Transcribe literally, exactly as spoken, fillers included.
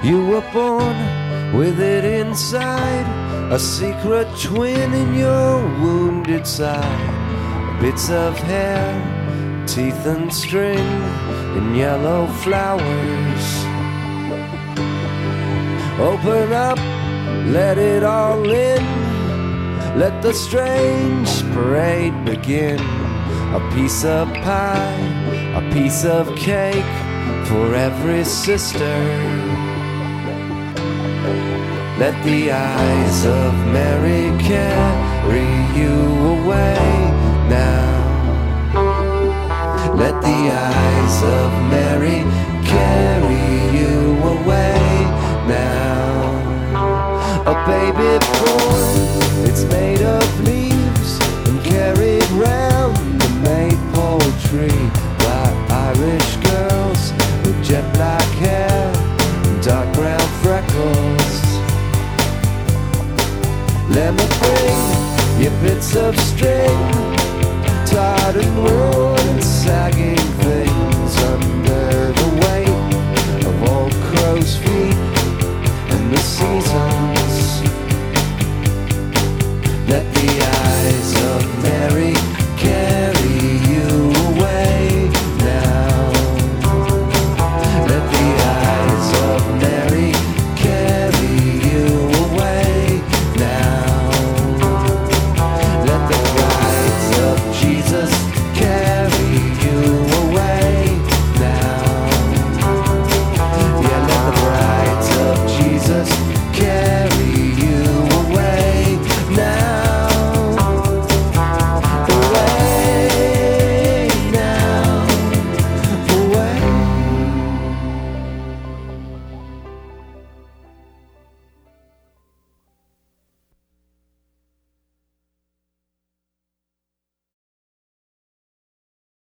You were born with it inside, a secret twin in your wounded side. Bits of hair, teeth and string, and yellow flowers. Open up, let it all in. Let the strange parade begin. A piece of pie, a piece of cake for every sister. Let the eyes of Mary carry you away now. Let the eyes of Mary carry you away now. A baby born, it's made of leaves.